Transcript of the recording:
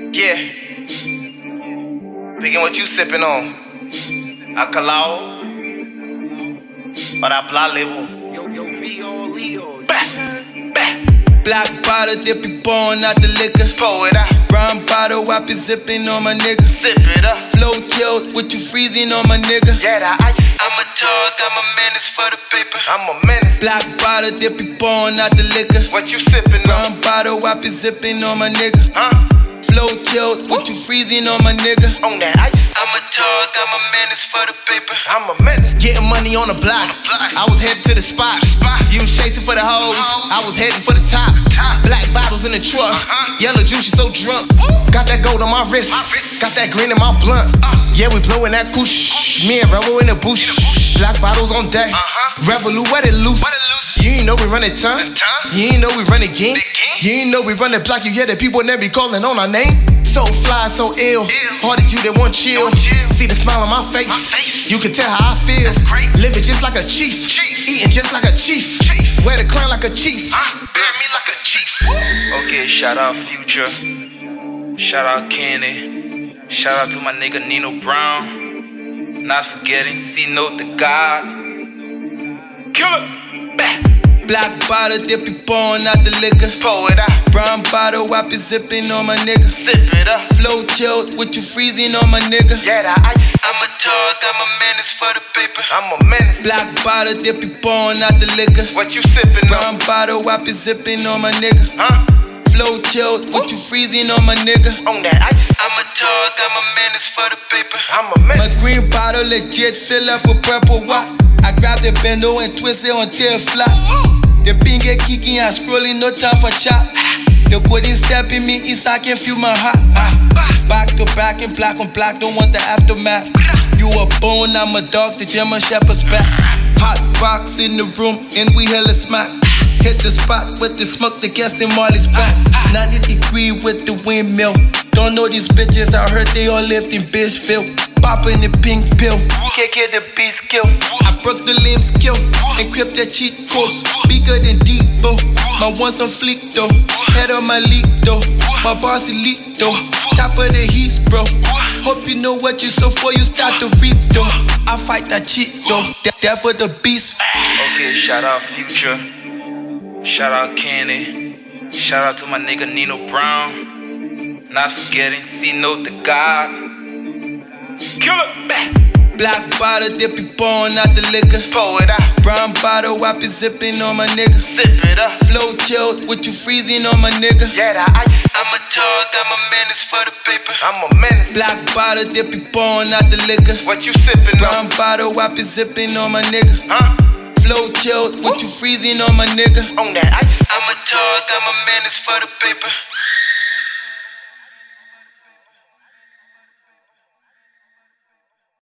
Yeah. Picking what you sipping on. Acalao. Or that Blah label. Yo, V.O. Leo. Black bottle, dip you pouring out the liquor. Pour it out. Brown bottle, I be zipping on my nigga. Sip it up. Flow chilled with you freezing on my nigga. Yeah, that ice. I'm a thug, I'm a menace for the paper. I'm a menace. Black bottle, dip you pouring out the liquor. What you sipping on? Brown bottle, I be zipping on my nigga. Huh? Flow chilled with you freezing on my nigga. On that ice. I'm a thug, I'm a menace for the paper. I'm a menace. Getting money on the block. I was heading to the spot. You was chasing for the hoes. I was heading for the top. Black bottles in the truck. Yellow juice, you so drunk. Got that gold on my wrist. Got that green in my blunt. Yeah, we blowing that kush. Me and Rebel in the bush. Black bottles on deck. Revolut, wet it loose. You ain't know we run it ton. You ain't know we run it gang. You ain't know we run the block. You hear the people that be calling on our name. So fly, so ill. Hard at you, they want chill. See the smile on my face. You can tell how I feel. Living just like a chief. Eating just like a chief. Wear the crown like a chief. Bury me like a chief. Okay, shout out Future. Shout out Kenny. Shout out to my nigga Nino Brown. Not forgetting C-Note the God. Killer. Back. Black bottle, dip you pouring out the liquor. Pour it out. Brown bottle, I be zipping on my nigga. Sip it up. Flow chilled with you freezing on my nigga. Yeah, that ice. I'm a thug, I'm a menace for the paper. I'm a menace. Black bottle, dip you pouring out the liquor. What you sipping on? Brown bottle, I be zipping on my nigga. Huh? Flow chilled with you freezing on my nigga. On that ice. I'm a thug, I'm a menace for the paper. I'm a My menace. green bottle legit fill up with purple wine. I grab the bendo and twist it until it fly. The ping get kicking and scrolling, no time for chat. The coding stepping me east, I can feel my heart. Back to back and black on black, don't want the aftermath. You a bone, I'm a dog, the German Shepherd's back. Hot box in the room, and we hella smack. Hit the spot with the smoke, the gas in Marley's back. 90 degree with the windmill. Don't know these bitches, I heard they all lived in Bitchville. Popping the pink pill. KK the beast kill. I broke the limbs kill. Encrypted cheat codes. Bigger than Debo. My one's on fleek though. Head on my leak though. My boss elite though. Top of the heat bro. Hope you know what you sow for you start to reap though. I fight that cheat though. Death for the beast. Okay, shout out Future. Shout out Kenny. Shout out to my nigga Nino Brown. Not forgetting C-Note the God. Killer. Back. Black bottle, dip you pouring out the liquor. Pour it out. Brown bottle, I be zipping on my nigga. Sip it up. Flow chilled with you freezing on my nigga. Yeah, that ice. I'm a thug, I'm a menace for the paper. I'm a menace. Black bottle, dip you pouring out the liquor. What you sipping on? Brown bottle, I be zipping on my nigga. Huh? Flow chilled with you freezing on my nigga. On that ice. I'm a thug, I'm a menace for the paper.